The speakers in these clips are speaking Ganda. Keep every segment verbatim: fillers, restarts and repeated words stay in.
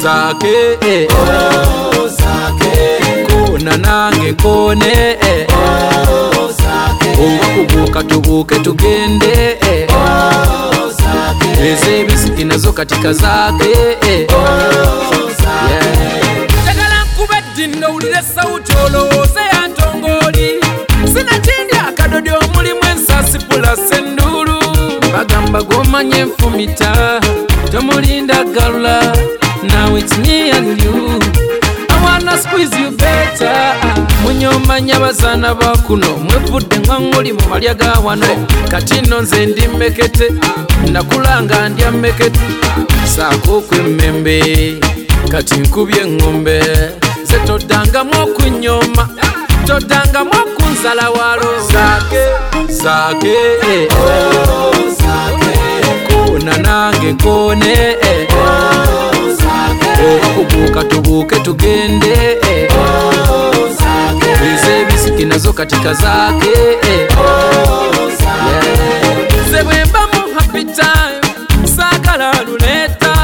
zake eh. Oh, zake Kona nange kone eh. Oh, zake Owakubuka tubuke tugende eh. Oh, zake Ezebisiki nazo katika zake eh. Oh, zake Jagala nkube dino ulire sauti olowooze ya ntongoli Sinatindi akadodi omulimu ensasi pula sendulu Bagamba gomanye enfumita tomulinda galula Now it's me and you I wanna squeeze you better Munyomanya bazana bakuno mwevudde ngangoli mu malya ga wano Kati nno nze ndi mekete nakulanga ndya mekete Saako kwemmembe kati nkubye ngombe Ze toddangamu okunyoma toddangamu okunzala walo Zake zake eh. Oh, zake Kona nange nkone eh. Oh, zake Owakubuka tubuke tugende eh. Oh, zake Ezebisiki nazo katika zake eh. Oh, zake Ze bwemba mu happy time saagala luneta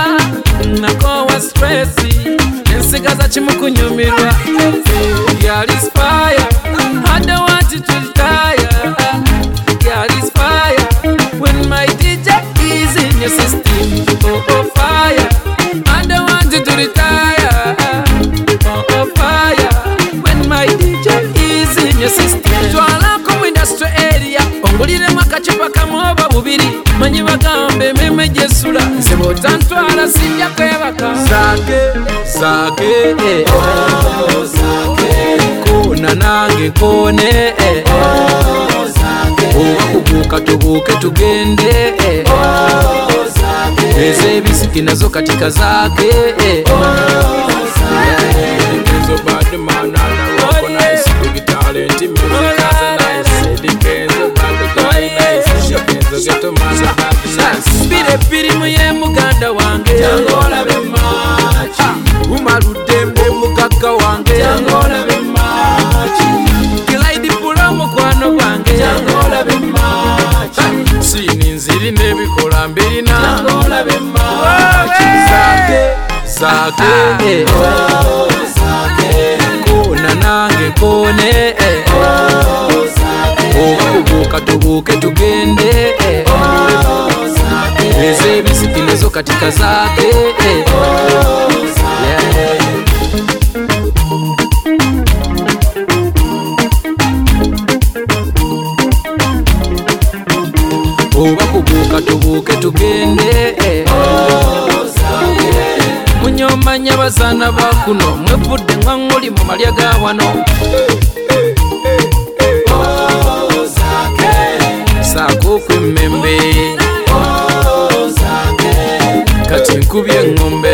nakowa stressi ensigaza kimu kunyumirwa Girl is fire I don't want you to retire Girl is fire when my D J is in your system Oh oh fire I don't want you to retire Oh oh fire when my D J is in your system Twalako industry area onguliremu akacupa kamoba bubiri manyi bagambe meme jesula nze bw'otantwala sijja kwebaka Zake zake eh. Oh, zake Kona nange kone eh. Oh, zake Owakubuka tubuke tugende eh. Oh, zake Ezebisiki nazo katika zake eh. Oh, zake Kenzo bad man and a rock nice big talent music as a nice Kenzo bad guy nice Kenzo get to man bad nice Bire biri muye muganda wange Jangola be machi Umarudembe mugagga wange Jangola be machi Kilaidi pula mukwano gwange Jangola be machi Sini nziri nebikola mbirina Jangola be machi Zake zake eh. Oh, zake Kona nange kone eh. Oh, zake Owakubuka tubuke tugende eh. Oh, zake Ezebisiki nazo katika zake eh. Oh, zake Owakubuka tubuke tugende eh. Oh, zake Munyomanya bazana bakuno mwevudde ngangoli mu malya ga wano Oh, zake Saako kwemmembe Oh, zake kati nkubye ngombe